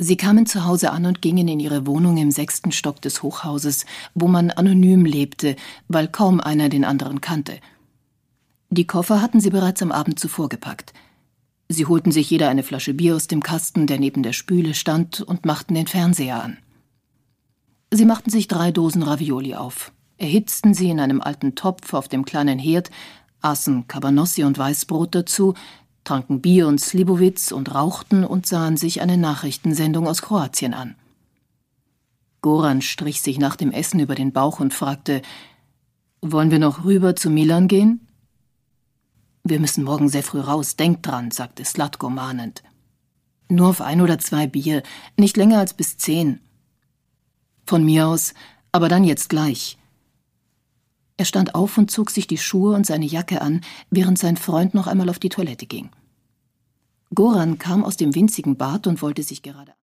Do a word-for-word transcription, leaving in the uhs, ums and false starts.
Sie kamen zu Hause an und gingen in ihre Wohnung im sechsten Stock des Hochhauses, wo man anonym lebte, weil kaum einer den anderen kannte. Die Koffer hatten sie bereits am Abend zuvor gepackt. Sie holten sich jeder eine Flasche Bier aus dem Kasten, der neben der Spüle stand, und machten den Fernseher an. Sie machten sich drei Dosen Ravioli auf, erhitzten sie in einem alten Topf auf dem kleinen Herd, aßen Cabanossi und Weißbrot dazu, tranken Bier und Slivovitz und rauchten und sahen sich eine Nachrichtensendung aus Kroatien an. Goran strich sich nach dem Essen über den Bauch und fragte: »Wollen wir noch rüber zu Milan gehen?« »Wir müssen morgen sehr früh raus, denk dran«, sagte Slatko mahnend. »Nur auf ein oder zwei Bier, nicht länger als bis zehn.« »Von mir aus, aber dann jetzt gleich.« Er stand auf und zog sich die Schuhe und seine Jacke an, während sein Freund noch einmal auf die Toilette ging. Goran kam aus dem winzigen Bad und wollte sich gerade